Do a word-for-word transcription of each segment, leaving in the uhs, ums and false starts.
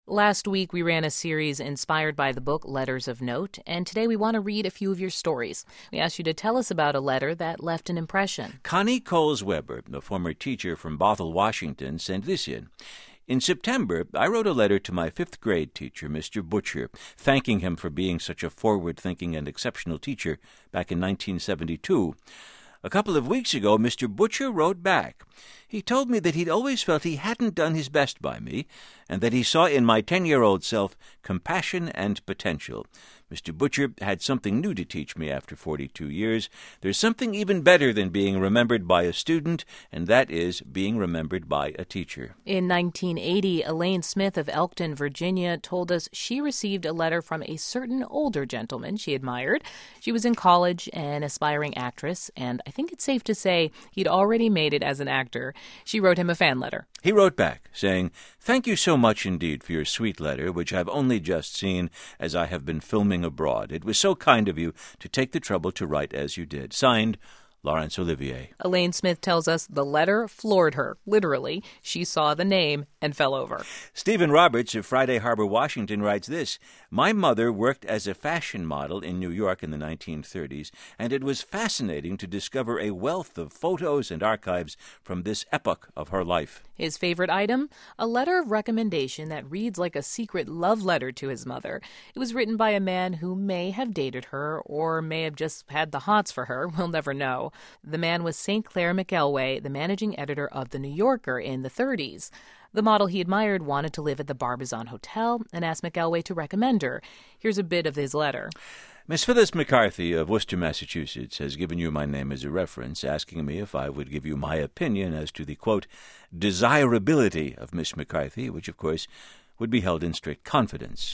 Last week, we ran a series inspired by the book Letters of Note, and today we want to read a few of your stories. We asked you to tell us about a letter that left an impression. Connie Coles-Weber, a former teacher from Bothell, Washington, sent this in. In September, I wrote a letter to my fifth grade teacher, Mister Butcher, thanking him for being such a forward-thinking and exceptional teacher back in nineteen seventy-two. A couple of weeks ago, Mister Butcher wrote back. He told me that he'd always felt he hadn't done his best by me, and that he saw in my ten-year-old self compassion and potential. Mister Butcher had something new to teach me after forty-two years. There's something even better than being remembered by a student, and that is being remembered by a teacher. In nineteen eighty, Elaine Smith of Elkton, Virginia, told us she received a letter from a certain older gentleman she admired. She was in college, an aspiring actress, and I think it's safe to say he'd already made it as an actor. She wrote him a fan letter. He wrote back, saying, "Thank you so much indeed for your sweet letter, which I've only just seen as I have been filming abroad. It was so kind of you to take the trouble to write as you did. Signed, Laurence Olivier." Elaine Smith tells us the letter floored her. Literally, she saw the name and fell over. Stephen Roberts of Friday Harbor, Washington, writes this. My mother worked as a fashion model in New York in the nineteen thirties, and it was fascinating to discover a wealth of photos and archives from this epoch of her life. His favorite item? A letter of recommendation that reads like a secret love letter to his mother. It was written by a man who may have dated her or may have just had the hots for her. We'll never know. The man was Saint Clair McElway, the managing editor of The New Yorker in the thirties. The model he admired wanted to live at the Barbizon Hotel and asked McElway to recommend her. Here's a bit of his letter. Miss Phyllis McCarthy of Worcester, Massachusetts, has given you my name as a reference, asking me if I would give you my opinion as to the, quote, desirability of Miss McCarthy, which, of course, would be held in strict confidence.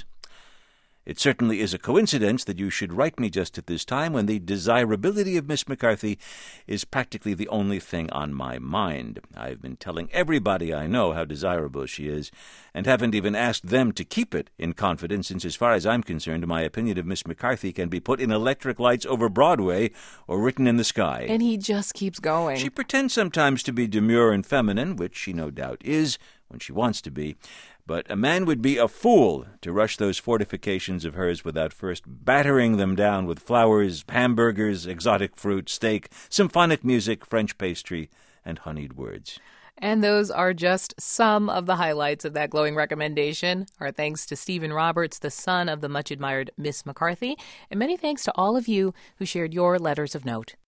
It certainly is a coincidence that you should write me just at this time when the desirability of Miss McCarthy is practically the only thing on my mind. I've been telling everybody I know how desirable she is, and haven't even asked them to keep it in confidence, since as far as I'm concerned, my opinion of Miss McCarthy can be put in electric lights over Broadway or written in the sky. And he just keeps going. She pretends sometimes to be demure and feminine, which she no doubt is when she wants to be. But a man would be a fool to rush those fortifications of hers without first battering them down with flowers, hamburgers, exotic fruit, steak, symphonic music, French pastry, and honeyed words. And those are just some of the highlights of that glowing recommendation. Our thanks to Stephen Roberts, the son of the much-admired Miss McCarthy, and many thanks to all of you who shared your letters of note.